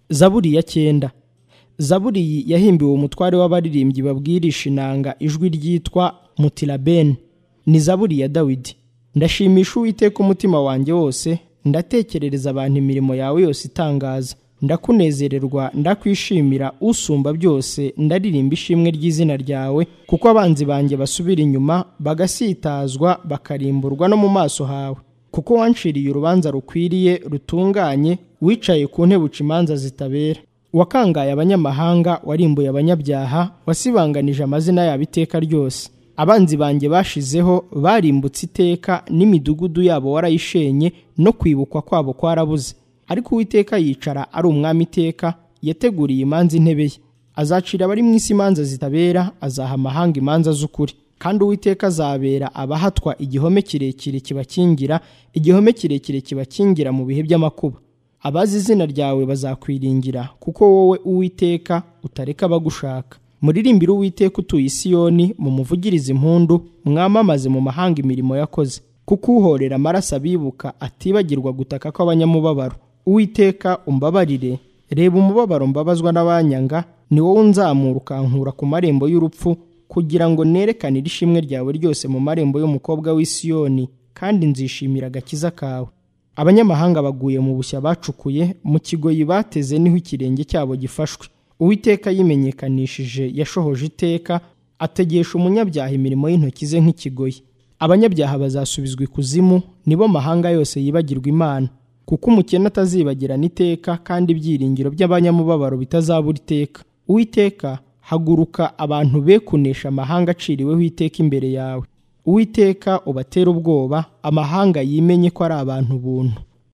Zaburi ya 9. Zaburi yahimbiwe umutware w'abaririmbyi babwirisha inanga ijwi ryitwa Mutilabeni. Ni zaburi ya Dawidi. Ndashimisha Uwiteka umutima wanjye wose, ndatekerereza abantu imirimo yawe yose itangaza. Ndakunezererwa, ndakwishimira usumba byose, ndaririmba ishimwe ry'izina ryawe, kuko abanzi banjye basubira inyuma, bagasitazwa, bakarimburwa no mu maso hawe. Kuko wanciriye urubanza rukwiriye, rutunganye, wicaye ku ntebe uca imanza zitabera. Wakangaye abanyamahanga, warimbuye abanyabyaha, wasibanganije amazina yabo iteka ryose. Abanzi banjye bashizeho, barimbutse iteka, n'imidugudu yabo warayishenye, no kwibukwa kwabo kwarabuze. Ariko Uwiteka yicara ari umwami iteka, yateguriye imanza intebe ye. Azacira abari mu isi imanza zitabera, azaha amahanga imanza z'ukuri. Kandi Uwiteka azabera abahatwa igihome kirekire kibakingira, igihome kirekire kibakingira mu bihe by'amakuba. Abazi izina ryawe bazakwiringira, kuko wowe Uwiteka utareka abagushaka. Muririmbire Uwiteka utuye i Siyoni, mumuvugirize impundu, mwamamaze mu mahanga imirimo yakoze. Kuko uhorera amaraso abibuka, atibagirwa gutaka kw'abanyamubabaro. Uwiteka umbabarire, reba umubabaro mbabazwa n'abanyanga, ni wowe unzamura ukankura ku marembo y'urupfu, kugira ngo nerekanire ishimwe ryawe ryose mu marembo y'umukobwa w'i Siyoni, kandi nzishimira agakiza kawe. Abanyamahanga baguye mu bushya bacukuye, mu kigoyi bateze niho ikirenge cyabo gifashwe. Uwiteka yimenyekanishije, yashohoje iteka, ategesha umunyabyaha imirimo y'intoki ze nk'ikigoyi. Abanyabyaha bazasubizwa ikuzimu, nibo mahanga yose yibagirwa Imana. Kuko umukene atazibagirana iteka, kandi ibyiringiro by'abanyamubabaro bitazabura iteka. Uwiteka, haguruka abantu be kunesha amahanga aciriweho iteka imbere yawe. Uwiteka ubatera ubwoba, amahanga yimenye ko ari abantu buntu.